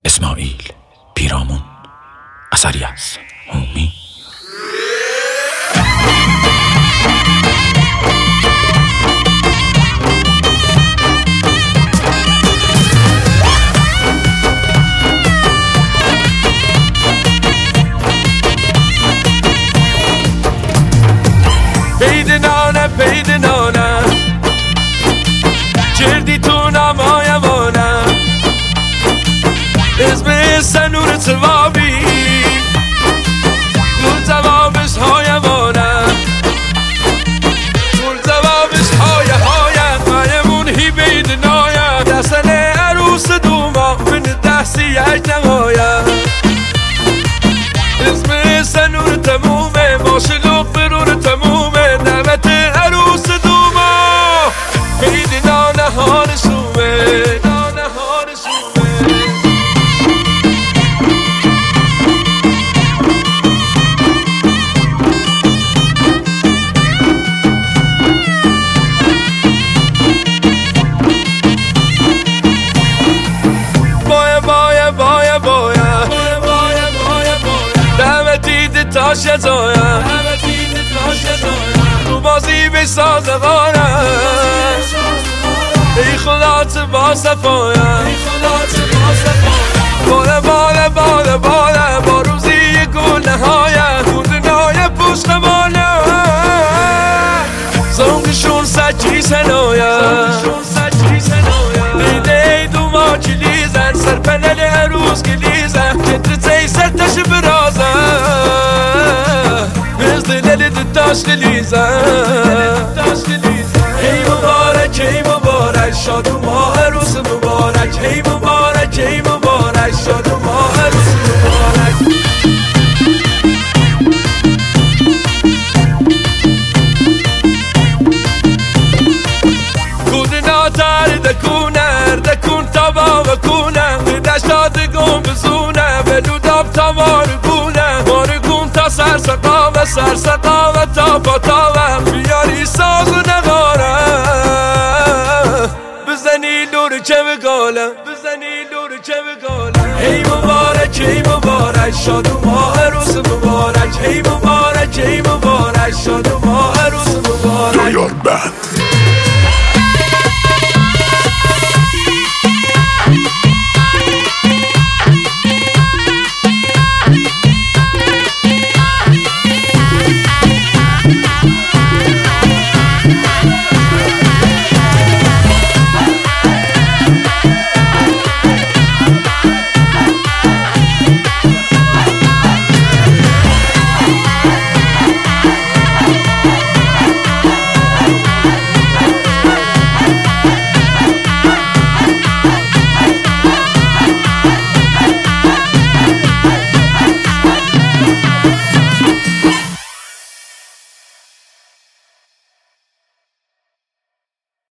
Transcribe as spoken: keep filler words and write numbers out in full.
اسماعیل پیرامون، اثری از هومی. پید نانه پید نانه جردی تو نمایمانه اسم سنور توابی گل توابش هایمانه گل توابش های هایت مایمون هی بید نایت دستن عروس دوما من دستی یک نمایت اسم سنور تمومه ماشلوق برون تمومه نمت عروس دوما بید نانه ها نسومه نانه ها نسومه تاش زایم تو بازی بساز غارم ای خدات با صفایم باله باله باله باله با روزی گل نهایم خوندنای پشت ماله زنگشون سچی سنایم دیده ای دو ما کلیزن سر پنل عروس کلیزن کتر تی سرتش برازن داشت لیزن ای مبارک ای مبارک شاد و ماه عروس مبارک ای مبارک ای مبارک شاد و ماه عروس مبارک کودنا تر دکونر دکون تابا و کونم دشتاد گم بزونه بلو داب تا مارگونه مارگون تا سرسقا و سرسقا و تا با تاوم بیاری ساز و نگارم بزنی لور چه بگالم بزنی لور چه بگالم ای مبارک ای مبارک شاد و ماه عروس مبارک ای مبارک ای مبارک شاد و ماه عروس مبارک.